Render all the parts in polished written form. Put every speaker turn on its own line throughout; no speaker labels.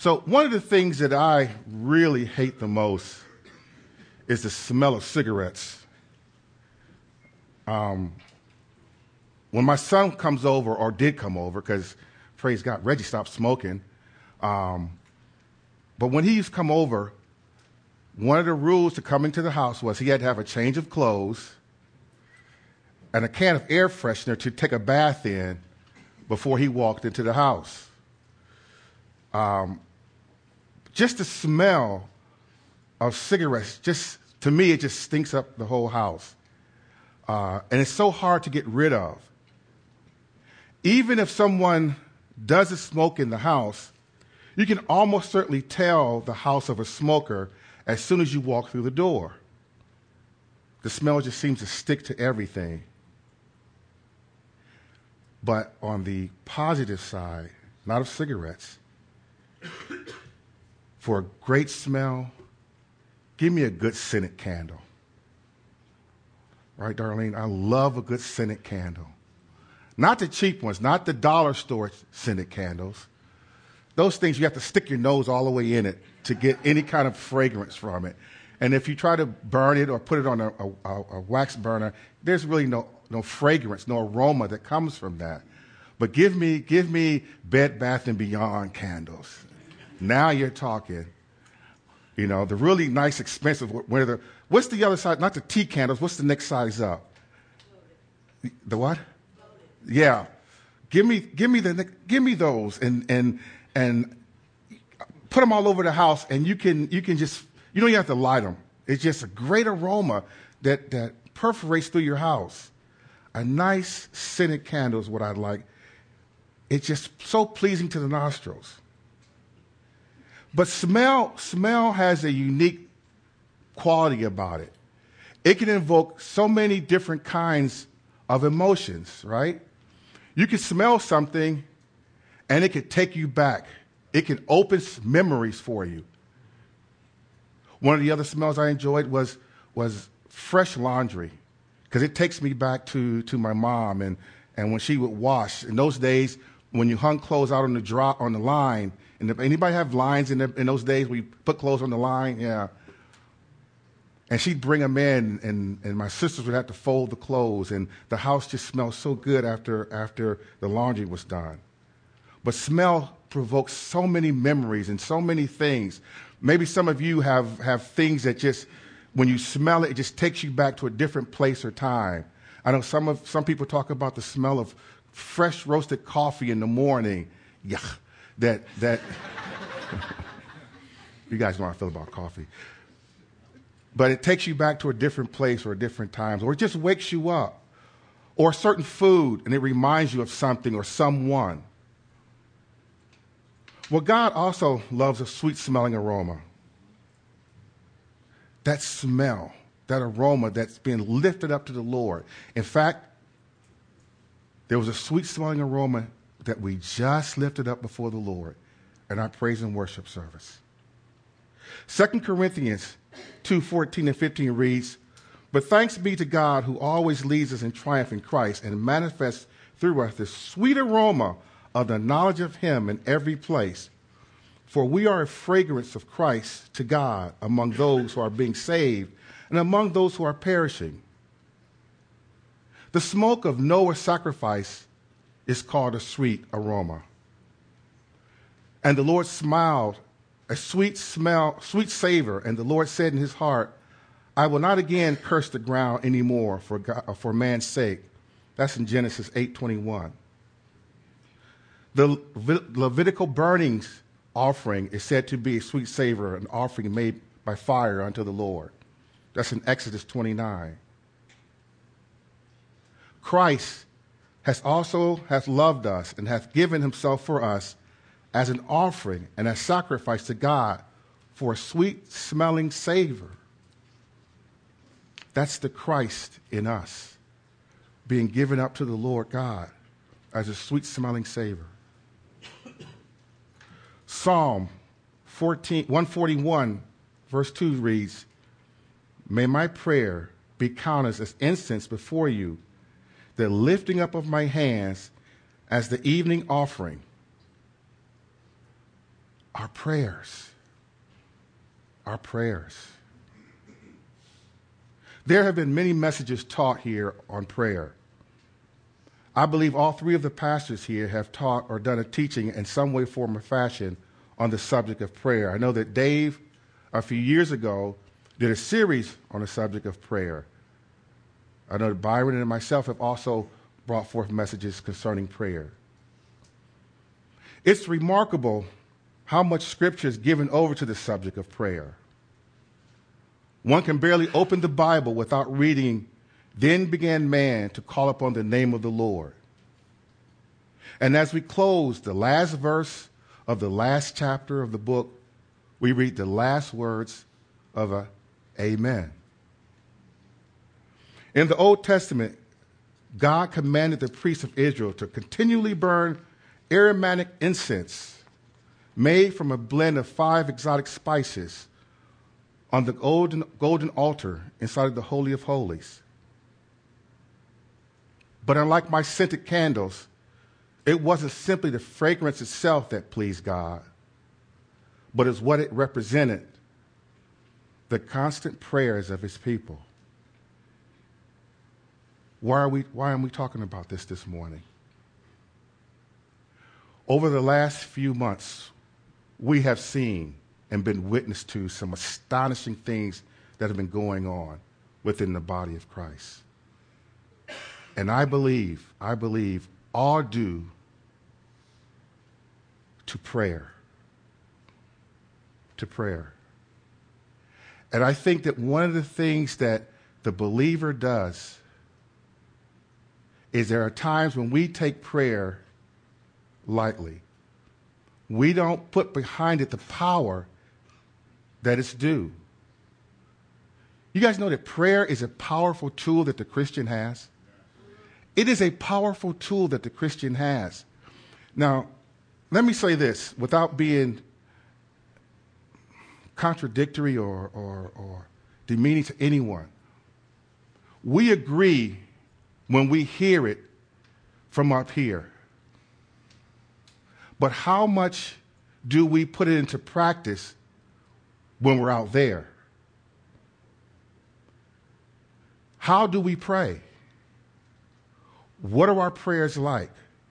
So one of the things that I really hate the most is the smell of cigarettes. When my son comes over, or did come over, because praise God, Reggie stopped smoking. But when he used to come over, one of the rules to come into the house was he had to have a change of clothes and a can of air freshener to take a bath in before he walked into the house. Just the smell of cigarettes, just to me, it just stinks up the whole house. And it's so hard to get rid of. Even if someone doesn't smoke in the house, you can almost certainly tell the house of a smoker as soon as you walk through the door. The smell just seems to stick to everything. But on the positive side, not of cigarettes, for a great smell, give me a good scented candle. Right, Darlene? I love a good scented candle. Not the cheap ones, not the dollar store scented candles. Those things you have to stick your nose all the way in it to get any kind of fragrance from it. And if you try to burn it or put it on a wax burner, there's really no fragrance, no aroma that comes from that. But give me Bed Bath & Beyond candles. Now you're talking. You know, the really nice, expensive, what's the other side? Not the tea candles. What's the next size up? The what? Yeah. Give me those and put them all over the house, and you can just, you don't even have to light them. It's just a great aroma that perforates through your house. A nice scented candle is what I'd like. It's just so pleasing to the nostrils. But smell has a unique quality about it. It can invoke so many different kinds of emotions, right? You can smell something and it can take you back. It can open memories for you. One of the other smells I enjoyed was fresh laundry, because it takes me back to my mom and when she would wash. In those days, when you hung clothes out on the line, and if anybody have lines in those days, we put clothes on the line, yeah. And she'd bring them in, and my sisters would have to fold the clothes, and the house just smelled so good after the laundry was done. But smell provokes so many memories and so many things. Maybe some of you have things that just, when you smell it, it just takes you back to a different place or time. I know some people talk about the smell of fresh roasted coffee in the morning. Yuck. That you guys know how I feel about coffee. But it takes you back to a different place or different times, or it just wakes you up. Or a certain food, and it reminds you of something or someone. Well, God also loves a sweet-smelling aroma. That smell, that aroma that's being lifted up to the Lord. In fact, there was a sweet-smelling aroma that we just lifted up before the Lord in our praise and worship service. 2 Corinthians 2:14 and 15 reads, "But thanks be to God who always leads us in triumph in Christ and manifests through us the sweet aroma of the knowledge of him in every place. For we are a fragrance of Christ to God among those who are being saved and among those who are perishing. The smoke of Noah's sacrifice is called a sweet aroma. And the Lord smiled, a sweet savor, and the Lord said in his heart, I will not again curse the ground anymore for man's sake." That's in Genesis 8:21. The Levitical burnings offering is said to be a sweet savor, an offering made by fire unto the Lord. That's in Exodus 29. Christ has loved us and hath given himself for us as an offering and a sacrifice to God for a sweet-smelling savor. That's the Christ in us, being given up to the Lord God as a sweet-smelling savor. Psalm 141, verse 2 reads, "May my prayer be counted as incense before you, the lifting up of my hands as the evening offering." Our prayers. Our prayers. There have been many messages taught here on prayer. I believe all three of the pastors here have taught or done a teaching in some way, form, or fashion on the subject of prayer. I know that Dave, a few years ago, did a series on the subject of prayer. I know that Byron and myself have also brought forth messages concerning prayer. It's remarkable how much Scripture is given over to the subject of prayer. One can barely open the Bible without reading, "Then began man to call upon the name of the Lord." And as we close the last verse of the last chapter of the book, we read the last words of a amen. In the Old Testament, God commanded the priests of Israel to continually burn aromatic incense made from a blend of 5 exotic spices on the golden altar inside of the Holy of Holies. But unlike my scented candles, it wasn't simply the fragrance itself that pleased God, but it's what it represented, the constant prayers of his people. Why am we talking about this morning? Over the last few months, we have seen and been witness to some astonishing things that have been going on within the body of Christ. And I believe all due to prayer. To prayer. And I think that one of the things that the believer does is there are times when we take prayer lightly. We don't put behind it the power that it's due. You guys know that prayer is a powerful tool that the Christian has? It is a powerful tool that the Christian has. Now, let me say this without being contradictory or demeaning to anyone. We agree when we hear it from up here. But how much do we put it into practice when we're out there? How do we pray? What are our prayers like?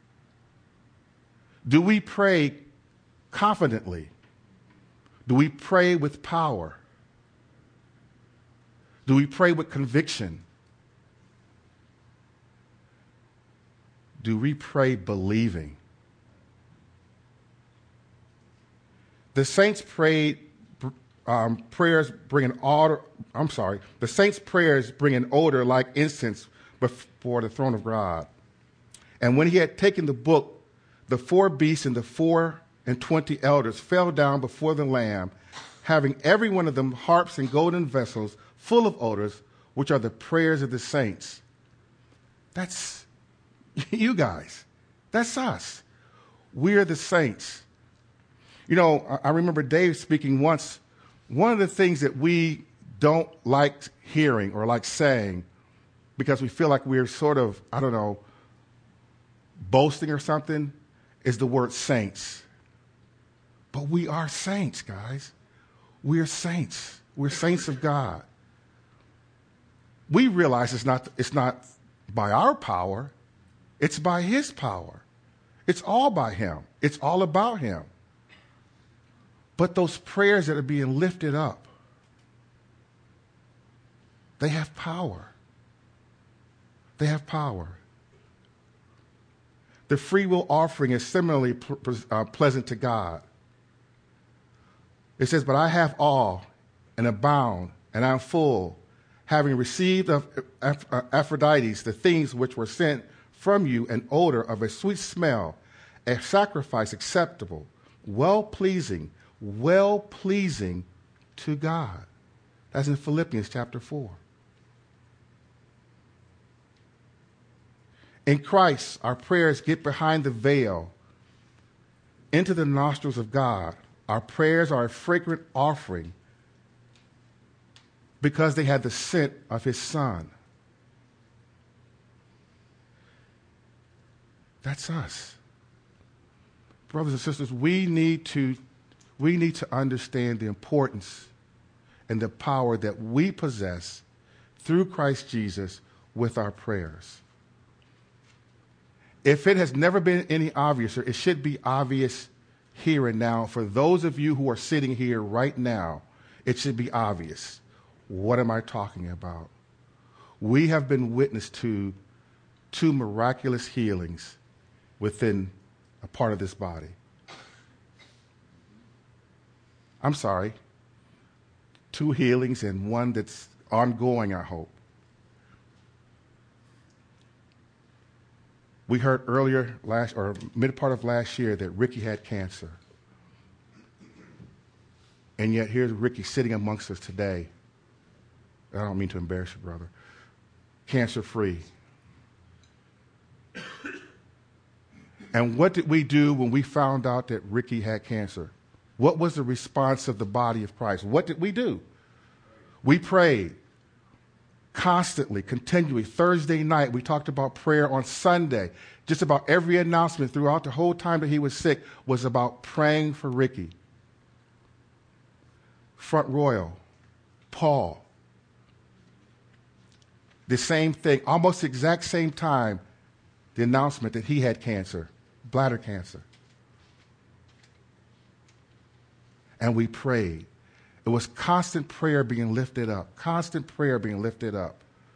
Do we pray confidently? Do we pray with power? Do we pray with conviction? Do we pray believing? The saints prayed prayers bring an odor. The saints' prayers bring an odor like incense before the throne of God. And when he had taken the book, the 4 beasts and the 24 elders fell down before the Lamb, having every one of them harps and golden vessels full of odors, which are the prayers of the saints. That's you guys. That's us. We're the saints. You know, I remember Dave speaking once. One of the things that we don't like hearing or like saying, because we feel like we're sort of, boasting or something, is the word saints. But we are saints, guys. We're saints. We're saints of God. We realize it's not by our power. It's by his power. It's all by him. It's all about him. But those prayers that are being lifted up, they have power. They have power. The free will offering is similarly pleasant to God. It says, "But I have all and abound, and I am full, having received of Aphrodite the things which were sent from you, an odor of a sweet smell, a sacrifice acceptable, well-pleasing to God." That's in Philippians chapter 4. In Christ, our prayers get behind the veil into the nostrils of God. Our prayers are a fragrant offering because they have the scent of his Son. That's us. Brothers and sisters, we need to we need to understand the importance and the power that we possess through Christ Jesus with our prayers. If it has never been any obviouser, it should be obvious here and now. For those of you who are sitting here right now, it should be obvious. What am I talking about? We have been witness to 2 miraculous healings within a part of this body. I'm sorry. 2 healings and one that's ongoing, I hope. We heard earlier mid part of last year that Ricky had cancer. And yet here's Ricky sitting amongst us today. I don't mean to embarrass you, brother. Cancer-free. And what did we do when we found out that Ricky had cancer? What was the response of the body of Christ? What did we do? We prayed constantly, continually. Thursday night, we talked about prayer. On Sunday, just about every announcement throughout the whole time that he was sick was about praying for Ricky. Front Royal, Paul. The same thing, almost the exact same time, the announcement that he had cancer, bladder cancer. And we prayed. It was constant prayer being lifted up, constant prayer being lifted up.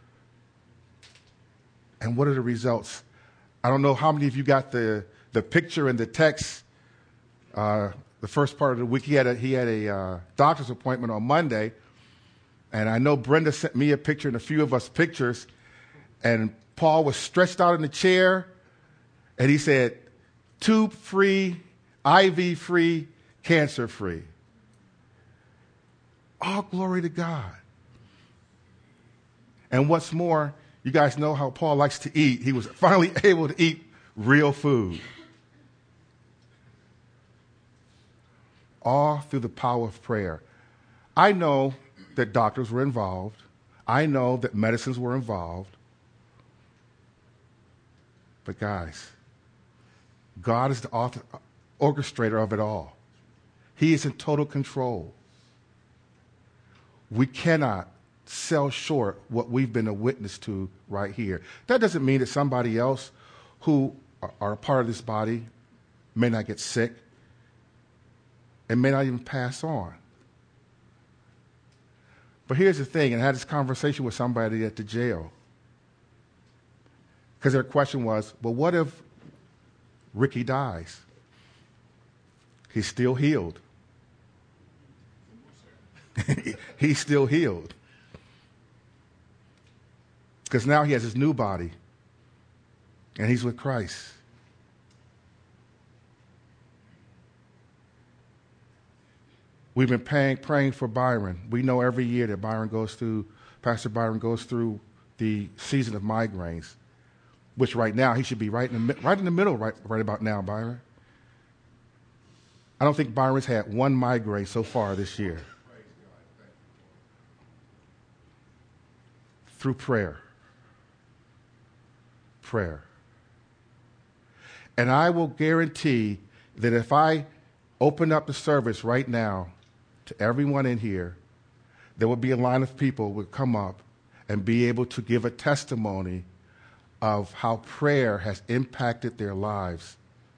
And what are the results? I don't know how many of you got the picture and the text. The first part of the week, he had a doctor's appointment on Monday. And I know Brenda sent me a picture and a few of us pictures. And Paul was stretched out in the chair. And he said, tube-free, IV-free, cancer-free. All glory to God. And what's more, you guys know how Paul likes to eat. He was finally able to eat real food. All through the power of prayer. I know that doctors were involved. I know that medicines were involved. But guys, God is the orchestrator of it all. He is in total control. We cannot sell short what we've been a witness to right here. That doesn't mean that somebody else who are a part of this body may not get sick and may not even pass on. But here's the thing, and I had this conversation with somebody at the jail. Because their question was, well, what if Ricky dies? He's still healed. He's still healed. Because now he has his new body. And he's with Christ. We've been praying for Byron. We know every year that Pastor Byron goes through the season of migraines, which right now he should be right in the middle right about now, Byron. I don't think Byron's had one migraine so far this year. Through prayer. Prayer. And I will guarantee that if I open up the service right now to everyone in here, there will be a line of people who would come up and be able to give a testimony of how prayer has impacted their lives.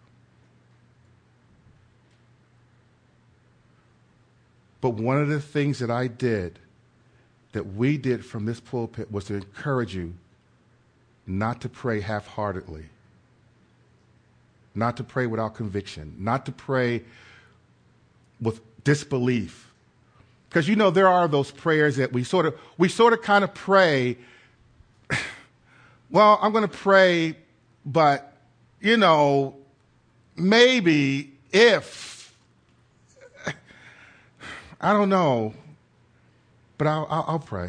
But one of the things that I did, that we did from this pulpit, was to encourage you not to pray half-heartedly, not to pray without conviction, not to pray with disbelief. Because there are those prayers that we sort of kind of pray, well, I'm going to pray, but, maybe if, I don't know, but I'll pray.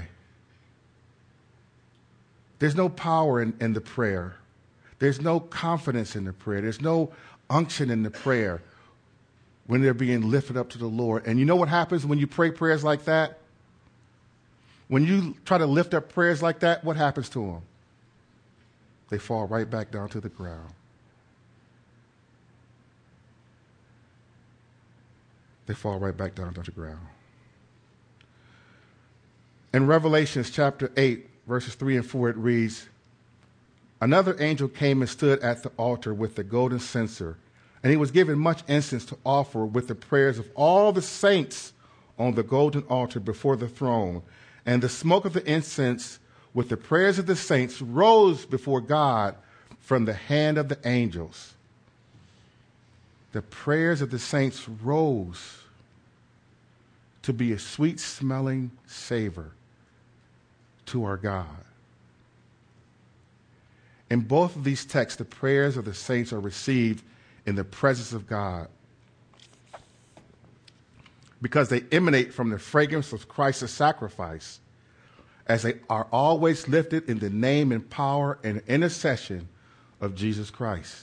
There's no power in the prayer. There's no confidence in the prayer. There's no unction in the prayer when they're being lifted up to the Lord. And you know what happens when you pray prayers like that? When you try to lift up prayers like that, what happens to them? They fall right back down to the ground. they fall right back down to the ground. In Revelations chapter 8, verses 3 and 4, it reads, "Another angel came and stood at the altar with the golden censer, and he was given much incense to offer with the prayers of all the saints on the golden altar before the throne. And the smoke of the incense with the prayers of the saints rose before God from the hand of the angels." The prayers of the saints rose to be a sweet-smelling savor to our God. In both of these texts, the prayers of the saints are received in the presence of God because they emanate from the fragrance of Christ's sacrifice, as they are always lifted in the name and power and intercession of Jesus Christ.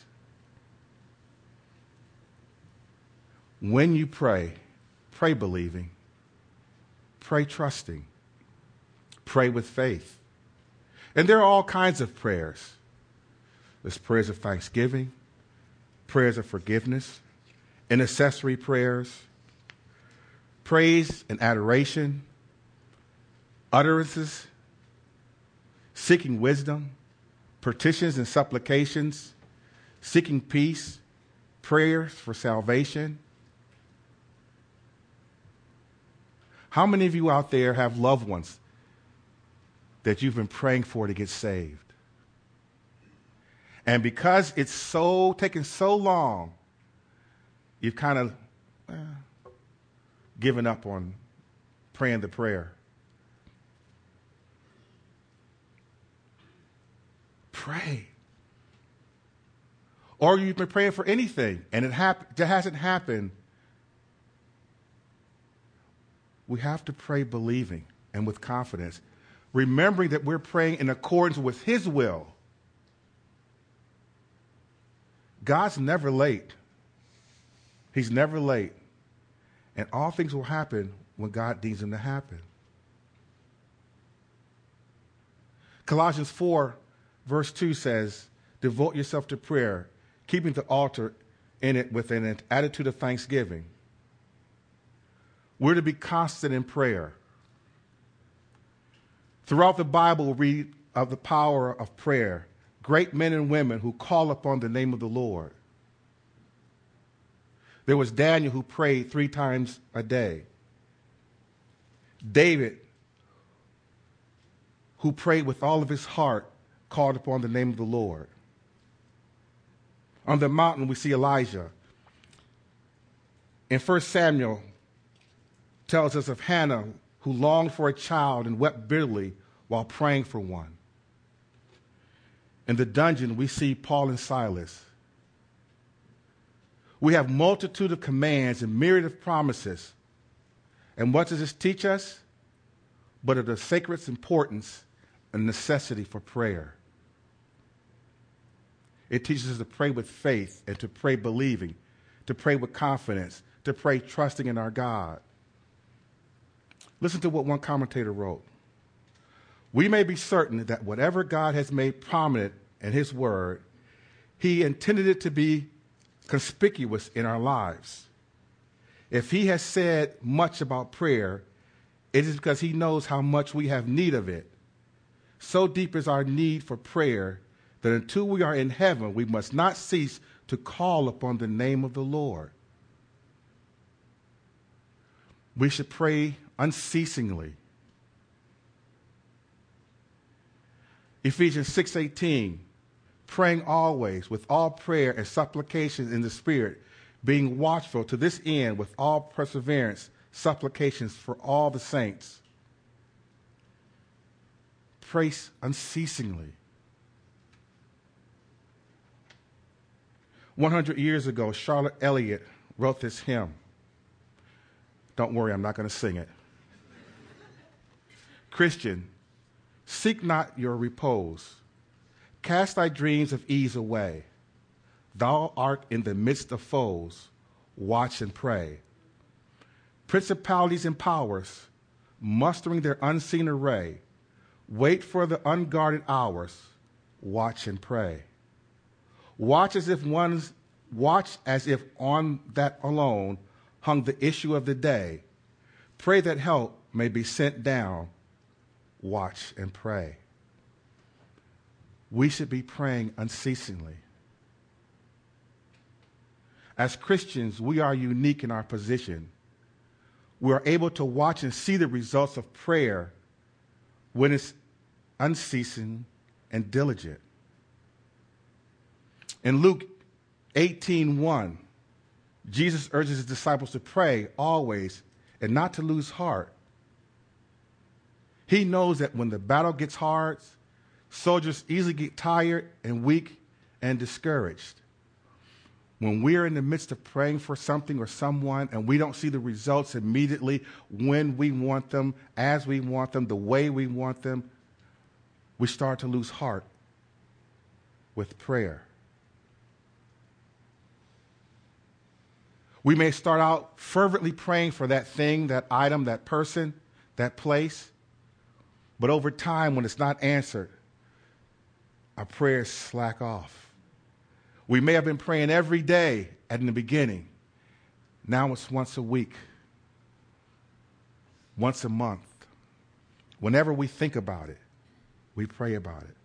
When you pray, pray believing, pray trusting, pray with faith. And there are all kinds of prayers. There's prayers of thanksgiving, prayers of forgiveness, intercessory prayers, praise and adoration, utterances, seeking wisdom, petitions and supplications, seeking peace, prayers for salvation. How many of you out there have loved ones that you've been praying for to get saved? And because it's taken so long, you've kind of given up on praying the prayer. Pray. Or you've been praying for anything and it hasn't happened. We have to pray believing and with confidence, remembering that we're praying in accordance with His will. God's never late. He's never late. And all things will happen when God deems them to happen. Colossians 4, verse 2 says, "Devote yourself to prayer, keeping the altar in it with an attitude of thanksgiving." We're to be constant in prayer. Throughout the Bible, we read of the power of prayer. Great men and women who call upon the name of the Lord. There was Daniel who prayed 3 times a day. David, who prayed with all of his heart, called upon the name of the Lord. On the mountain, we see Elijah. In 1 Samuel, tells us of Hannah, who longed for a child and wept bitterly while praying for one. In the dungeon, we see Paul and Silas. We have multitude of commands and myriad of promises. And what does this teach us? But of the sacred importance and necessity for prayer. It teaches us to pray with faith and to pray believing, to pray with confidence, to pray trusting in our God. Listen to what one commentator wrote. "We may be certain that whatever God has made prominent in His Word, He intended it to be conspicuous in our lives. If He has said much about prayer, it is because He knows how much we have need of it. So deep is our need for prayer that until we are in heaven, we must not cease to call upon the name of the Lord." We should pray unceasingly. Ephesians 6:18, "Praying always with all prayer and supplications in the Spirit, being watchful to this end with all perseverance, supplications for all the saints." Pray unceasingly. 100 years ago, Charlotte Elliott wrote this hymn. Don't worry, I'm not going to sing it. "Christian, seek not your repose. Cast thy dreams of ease away. Thou art in the midst of foes. Watch and pray. Principalities and powers, mustering their unseen array, wait for the unguarded hours. Watch and pray. Watch as if on that alone hung the issue of the day. Pray that help may be sent down. Watch and pray. We should be praying unceasingly. As Christians, we are unique in our position. We are able to watch and see the results of prayer when it's unceasing and diligent. In Luke 18:1, Jesus urges his disciples to pray always and not to lose heart. He knows that when the battle gets hard, soldiers easily get tired and weak and discouraged. When we're in the midst of praying for something or someone and we don't see the results immediately when we want them, as we want them, the way we want them, we start to lose heart with prayer. We may start out fervently praying for that thing, that item, that person, that place, but over time, when it's not answered, our prayers slack off. We may have been praying every day in the beginning. Now it's once a week, once a month. Whenever we think about it, we pray about it.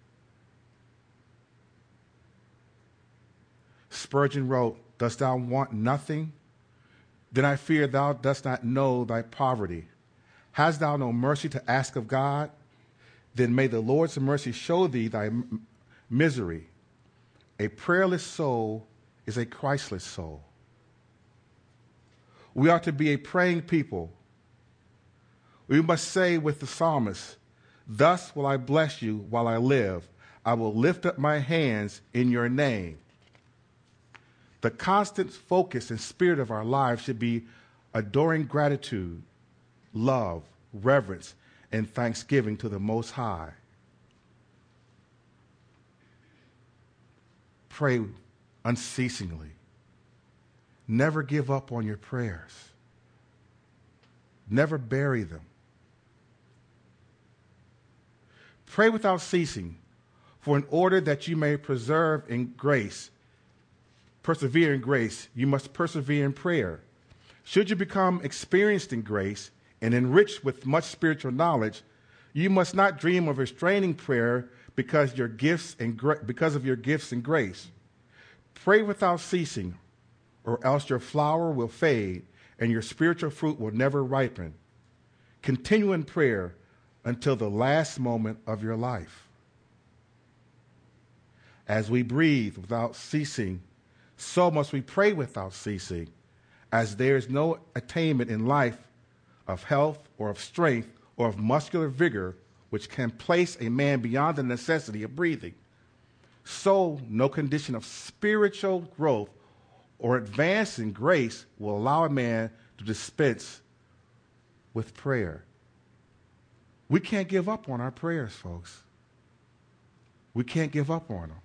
Spurgeon wrote, "Dost thou want nothing? Then I fear thou dost not know thy poverty. Hast thou no mercy to ask of God? Then may the Lord's mercy show thee thy misery. A prayerless soul is a Christless soul." We ought to be a praying people. We must say with the psalmist, "Thus will I bless you while I live. I will lift up my hands in your name." The constant focus and spirit of our lives should be adoring gratitude, love, reverence, and thanksgiving to the Most High. Pray unceasingly. Never give up on your prayers. Never bury them. Pray without ceasing, for in order that you may persevere in grace, you must persevere in prayer. Should you become experienced in grace and enriched with much spiritual knowledge, you must not dream of restraining prayer because of your gifts and grace. Pray without ceasing, or else your flower will fade and your spiritual fruit will never ripen. Continue in prayer until the last moment of your life. As we breathe without ceasing, so must we pray without ceasing, as there is no attainment in life of health or of strength or of muscular vigor which can place a man beyond the necessity of breathing. So no condition of spiritual growth or advance in grace will allow a man to dispense with prayer. We can't give up on our prayers, folks. We can't give up on them.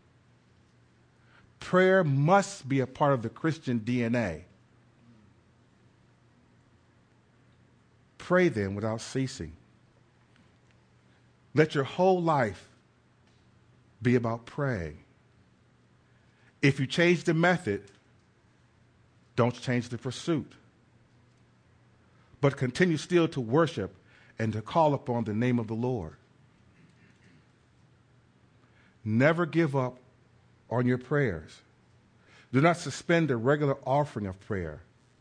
Prayer must be a part of the Christian DNA. Pray then without ceasing. Let your whole life be about praying. If you change the method, don't change the pursuit. But continue still to worship and to call upon the name of the Lord. Never give up on your prayers. Do not suspend the regular offering of prayer,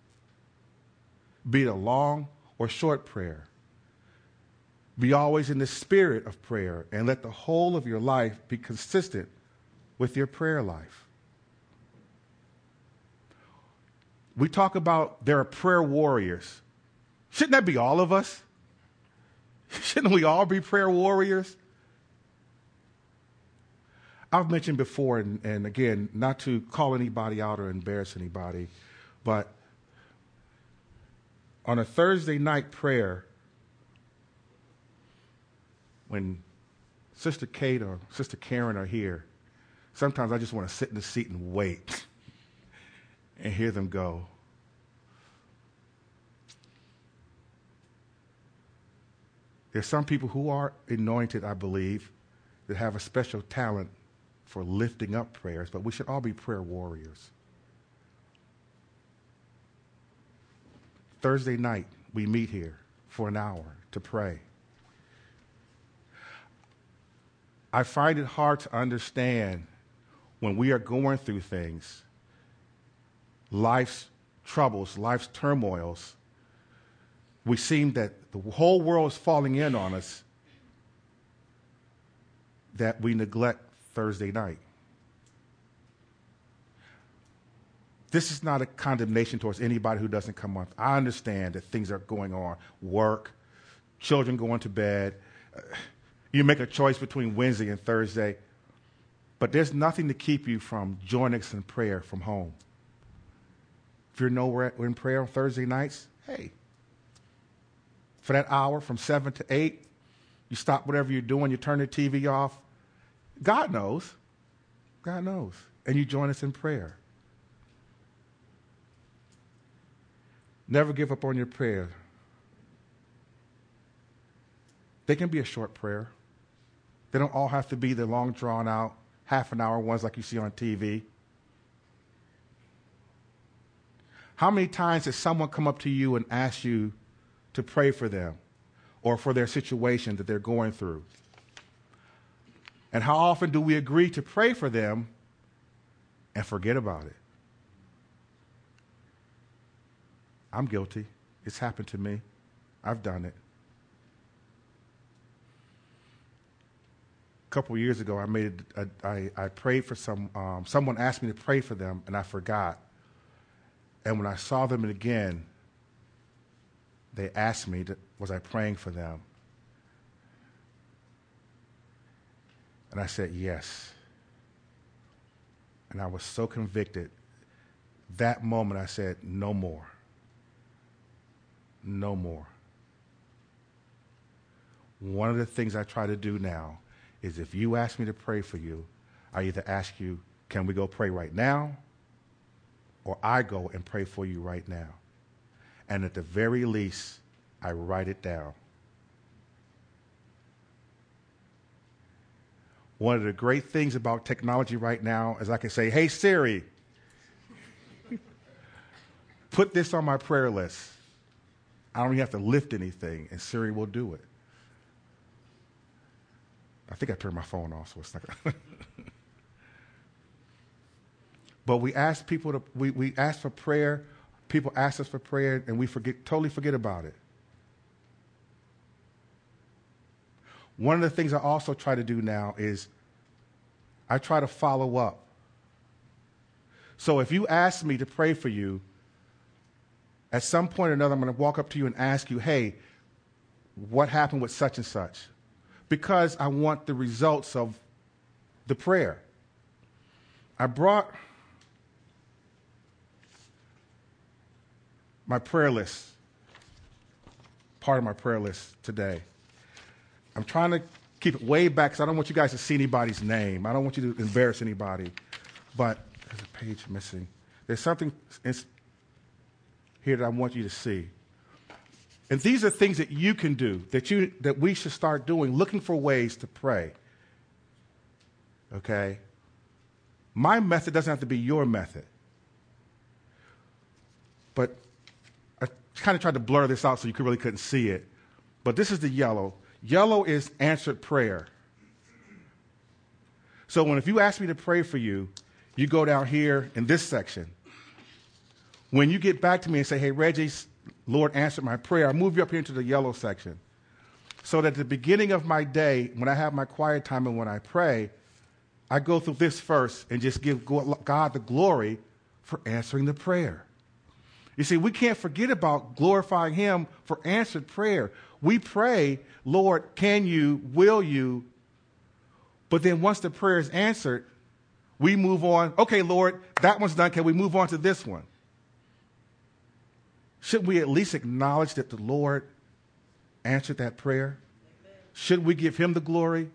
be it a long or short prayer. Be always in the spirit of prayer and let the whole of your life be consistent with your prayer life. We talk about there are prayer warriors. Shouldn't that be all of us? Shouldn't we all be prayer warriors? I've mentioned before, and again, not to call anybody out or embarrass anybody, but on a Thursday night prayer, when Sister Kate or Sister Karen are here, sometimes I just want to sit in the seat and wait and hear them go. There's some people who are anointed, I believe, that have a special talent for lifting up prayers, but we should all be prayer warriors. Thursday night, we meet here for an hour to pray. I find it hard to understand when we are going through things, life's troubles, life's turmoils. We seem that the whole world is falling in on us, that we neglect Thursday night. This is not a condemnation towards anybody who doesn't come on. I understand that things are going on, work, children going to bed. You make a choice between Wednesday and Thursday, but there's nothing to keep you from joining us in prayer from home. If you're nowhere in prayer on Thursday nights, hey, for that hour from 7 to 8, you stop whatever you're doing, you turn the TV off. God knows. God knows. And you join us in prayer. Never give up on your prayer. They can be a short prayer. They don't all have to be the long, drawn-out, half-an-hour ones like you see on TV. How many times has someone come up to you and ask you to pray for them or for their situation that they're going through? And how often do we agree to pray for them and forget about it? I'm guilty. It's happened to me. I've done it. A couple of years ago, I prayed for someone asked me to pray for them, and I forgot. And when I saw them again, they asked me, was I praying for them? And I said, yes. And I was so convicted. That moment, I said, no more. No more. One of the things I try to do now is if you ask me to pray for you, I either ask you, can we go pray right now? Or I go and pray for you right now. And at the very least, I write it down. One of the great things about technology right now is I can say, hey, Siri, put this on my prayer list. I don't even have to lift anything, and Siri will do it. I think I turned my phone off, so it's not going to. But we ask people to, we ask for prayer. People ask us for prayer, and we totally forget about it. One of the things I also try to do now is I try to follow up. So if you ask me to pray for you, at some point or another, I'm going to walk up to you and ask you, hey, what happened with such and such? Because I want the results of the prayer. I brought my prayer list, part of my prayer list today. I'm trying to keep it way back because I don't want you guys to see anybody's name. I don't want you to embarrass anybody. But there's a page missing. There's something here that I want you to see. And these are things that you can do, that we should start doing, looking for ways to pray. Okay? My method doesn't have to be your method. But I kind of tried to blur this out so you really couldn't see it. But this is the yellow. Yellow is answered prayer. So if you ask me to pray for you, you go down here in this section. When you get back to me and say, hey, Reggie, Lord answered my prayer, I move you up here into the yellow section. So that at the beginning of my day, when I have my quiet time and when I pray, I go through this first and just give God the glory for answering the prayer. You see, we can't forget about glorifying him for answered prayer. We pray, Lord, can you, will you? But then once the prayer is answered, we move on. Okay, Lord, that one's done. Can we move on to this one? Should we at least acknowledge that the Lord answered that prayer? Amen. Should we give him the glory?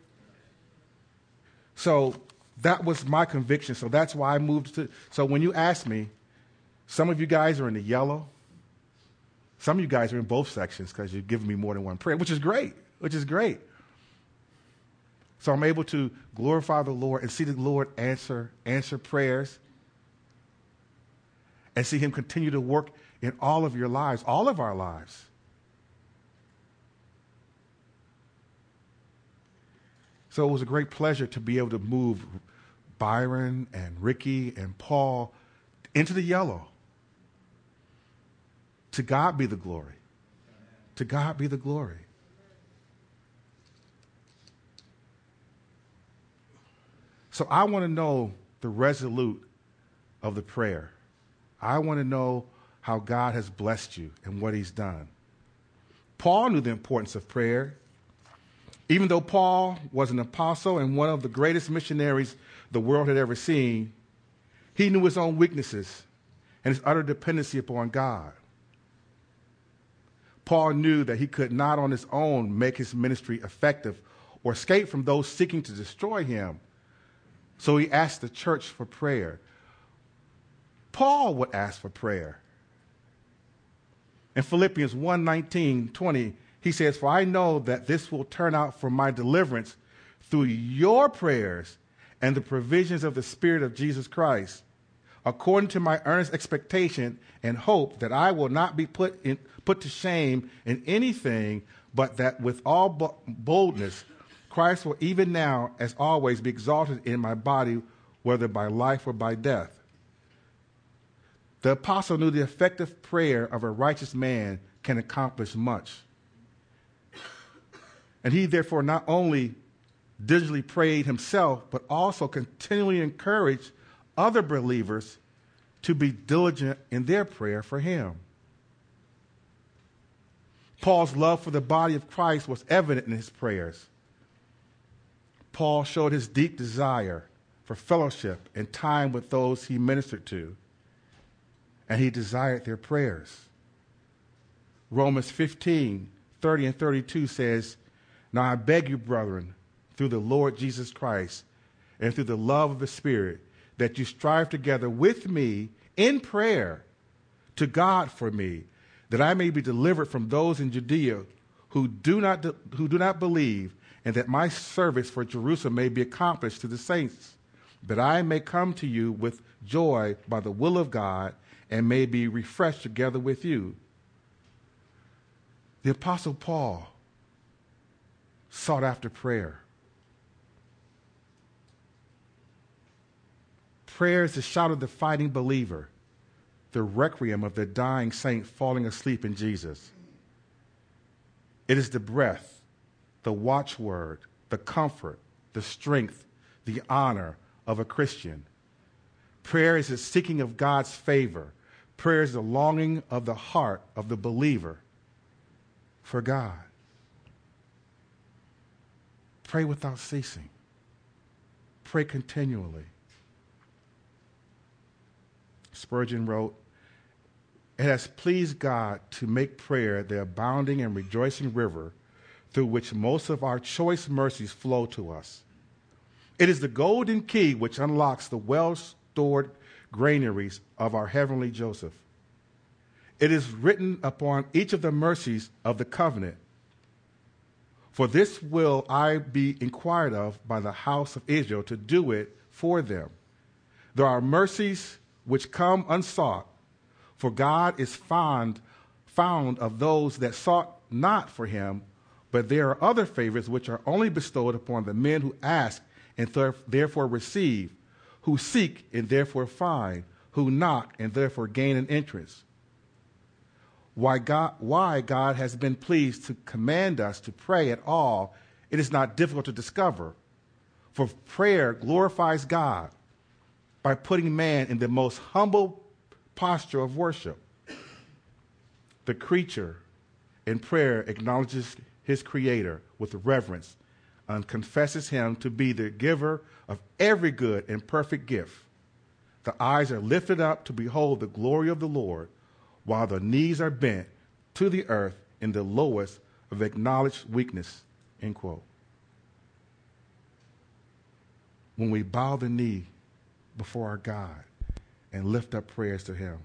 So that was my conviction. So that's why I moved to. So when you ask me, some of you guys are in the yellow. Some of you guys are in both sections because you've given me more than one prayer, which is great, So I'm able to glorify the Lord and see the Lord answer prayers and see him continue to work in all of your lives, all of our lives. So it was a great pleasure to be able to move Byron and Ricky and Paul into the yellow. To God be the glory. To God be the glory. So I want to know the resolute of the prayer. I want to know how God has blessed you and what he's done. Paul knew the importance of prayer. Even though Paul was an apostle and one of the greatest missionaries the world had ever seen, he knew his own weaknesses and his utter dependency upon God. Paul knew that he could not on his own make his ministry effective or escape from those seeking to destroy him. So he asked the church for prayer. Paul would ask for prayer. In Philippians 1:19-20, he says, "For I know that this will turn out for my deliverance through your prayers and the provisions of the Spirit of Jesus Christ, according to my earnest expectation and hope that I will not be put to shame in anything, but that with all boldness Christ will even now, as always, be exalted in my body, whether by life or by death." The apostle knew the effective prayer of a righteous man can accomplish much. And he therefore not only diligently prayed himself, but also continually encouraged other believers to be diligent in their prayer for him. Paul's love for the body of Christ was evident in his prayers. Paul showed his deep desire for fellowship and time with those he ministered to, and he desired their prayers. Romans 15:30-32 says, "Now I beg you, brethren, through the Lord Jesus Christ and through the love of the Spirit, that you strive together with me in prayer to God for me, that I may be delivered from those in Judea who do not believe, and that my service for Jerusalem may be accomplished to the saints, that I may come to you with joy by the will of God, and may be refreshed together with you." The Apostle Paul sought after prayer. Prayer is the shout of the fighting believer, the requiem of the dying saint falling asleep in Jesus. It is the breath, the watchword, the comfort, the strength, the honor of a Christian. Prayer is the seeking of God's favor. Prayer is the longing of the heart of the believer for God. Pray without ceasing. Pray continually. Spurgeon wrote, "It has pleased God to make prayer the abounding and rejoicing river through which most of our choice mercies flow to us. It is the golden key which unlocks the well-stored granaries of our heavenly Joseph. It is written upon each of the mercies of the covenant. For this will I be inquired of by the house of Israel to do it for them. There are mercies which come unsought, for God is found of those that sought not for him, but there are other favors which are only bestowed upon the men who ask and therefore receive, who seek and therefore find, who knock and therefore gain an entrance. Why God has been pleased to command us to pray at all, it is not difficult to discover. For prayer glorifies God by putting man in the most humble posture of worship. The creature in prayer acknowledges his creator with reverence and confesses him to be the giver of every good and perfect gift. The eyes are lifted up to behold the glory of the Lord, while the knees are bent to the earth in the lowest of acknowledged weakness." End quote. When we bow the knee before our God and lift up prayers to him.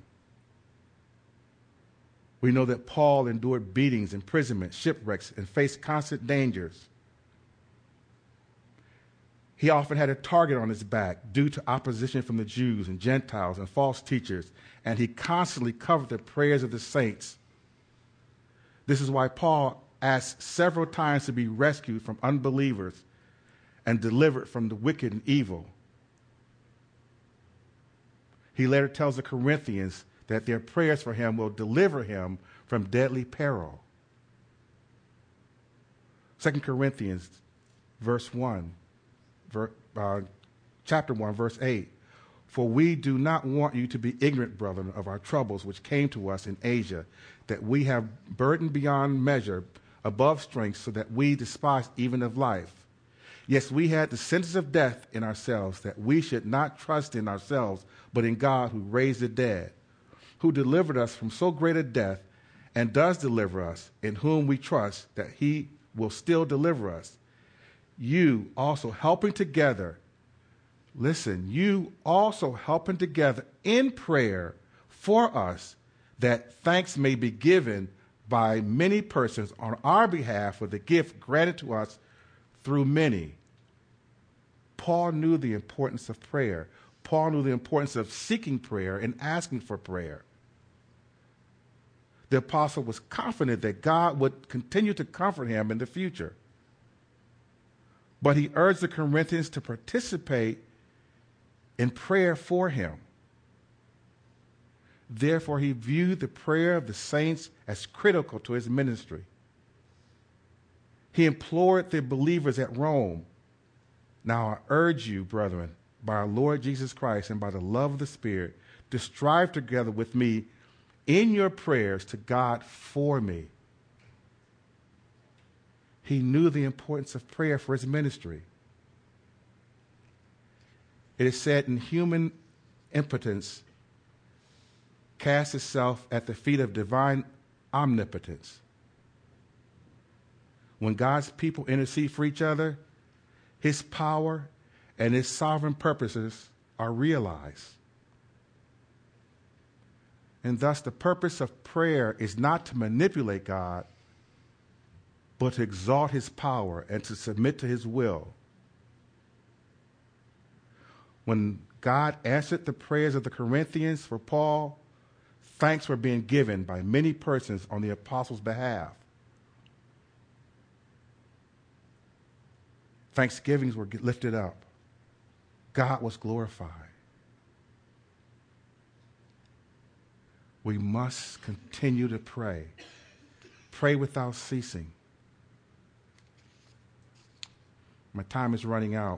We know that Paul endured beatings, imprisonment, shipwrecks, and faced constant dangers. He often had a target on his back due to opposition from the Jews and Gentiles and false teachers, and he constantly covered the prayers of the saints. This is why Paul asked several times to be rescued from unbelievers and delivered from the wicked and evil. He later tells the Corinthians that their prayers for him will deliver him from deadly peril. 2 Corinthians chapter 1, verse 8. For we do not want you to be ignorant, brethren, of our troubles which came to us in Asia, that we have burden beyond measure, above strength, so that we despise even of life. Yes, we had the sentence of death in ourselves, that we should not trust in ourselves, but in God who raised the dead, who delivered us from so great a death, and does deliver us, in whom we trust that he will still deliver us. You also helping together, listen, you also helping together in prayer for us, that thanks may be given by many persons on our behalf for the gift granted to us through many. Paul knew the importance of prayer. Paul knew the importance of seeking prayer and asking for prayer. The apostle was confident that God would continue to comfort him in the future. But he urged the Corinthians to participate in prayer for him. Therefore, he viewed the prayer of the saints as critical to his ministry. He implored the believers at Rome, now I urge you, brethren, by our Lord Jesus Christ and by the love of the Spirit, to strive together with me in your prayers to God for me. He knew the importance of prayer for his ministry. It is said, in human impotence casts itself at the feet of divine omnipotence. When God's people intercede for each other, his power and his sovereign purposes are realized. And thus the purpose of prayer is not to manipulate God, but to exalt his power and to submit to his will. When God answered the prayers of the Corinthians for Paul, thanks were being given by many persons on the apostles' behalf. Thanksgivings were lifted up. God was glorified. We must continue to pray. Pray without ceasing. My time is running out.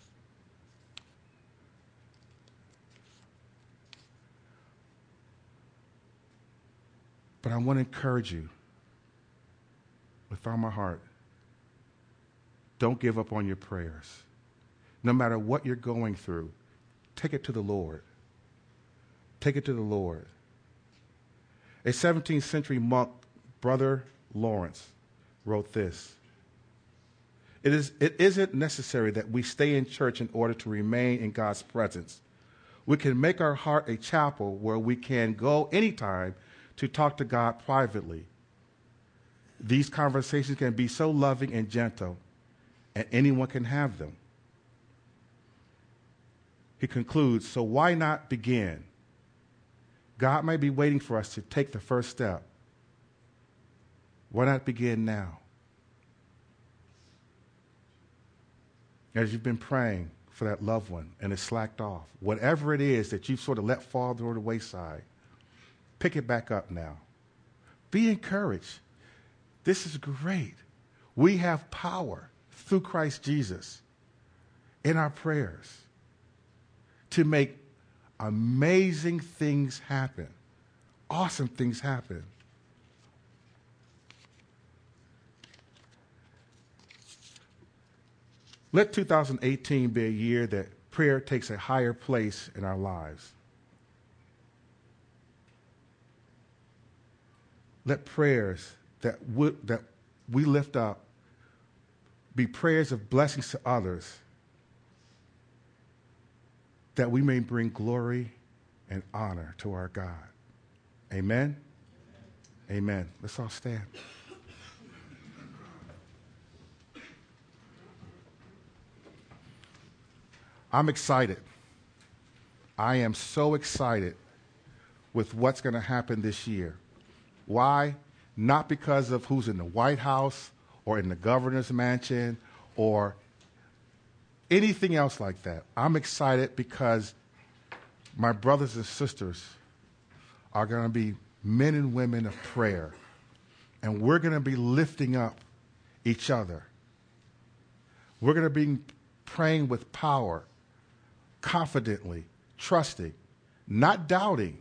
But I want to encourage you with all my heart. Don't give up on your prayers. No matter what you're going through, take it to the Lord. Take it to the Lord. A 17th century monk, Brother Lawrence, wrote this. It isn't necessary that we stay in church in order to remain in God's presence. We can make our heart a chapel where we can go anytime to talk to God privately. These conversations can be so loving and gentle, and anyone can have them. He concludes, so why not begin? God may be waiting for us to take the first step. Why not begin now? As you've been praying for that loved one and it's slacked off, whatever it is that you've sort of let fall to the wayside, pick it back up now. Be encouraged. This is great. We have power through Christ Jesus in our prayers to make amazing things happen, awesome things happen. Let 2018 be a year that prayer takes a higher place in our lives. Let prayers that we lift up be prayers of blessings to others, that we may bring glory and honor to our God. Amen? Amen. Let's all stand. I'm excited. I am so excited with what's going to happen this year. Why? Not because of who's in the White House or in the governor's mansion or anything else like that. I'm excited because my brothers and sisters are going to be men and women of prayer, and we're going to be lifting up each other. We're going to be praying with power, confidently, trusting, not doubting.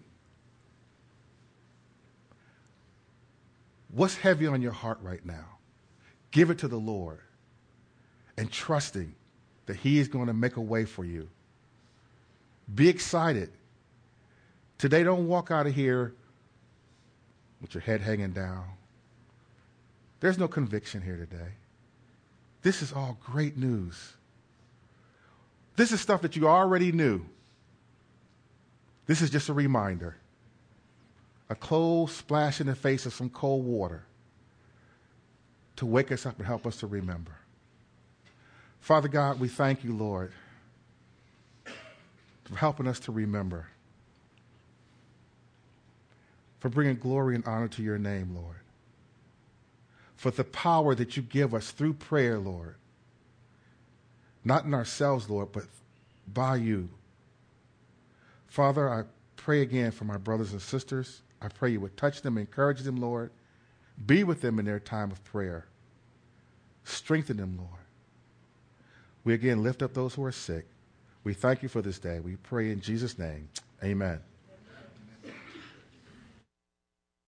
What's heavy on your heart right now? Give it to the Lord and trusting that He is going to make a way for you. Be excited. Today, don't walk out of here with your head hanging down. There's no conviction here today. This is all great news. This is stuff that you already knew. This is just a reminder. A cold splash in the face of some cold water to wake us up and help us to remember. Father God, we thank you, Lord, for helping us to remember, for bringing glory and honor to your name, Lord, for the power that you give us through prayer, Lord, not in ourselves, Lord, but by you. Father, I pray again for my brothers and sisters. I pray you would touch them, encourage them, Lord. Be with them in their time of prayer. Strengthen them, Lord. We again lift up those who are sick. We thank you for this day. We pray in Jesus' name. Amen.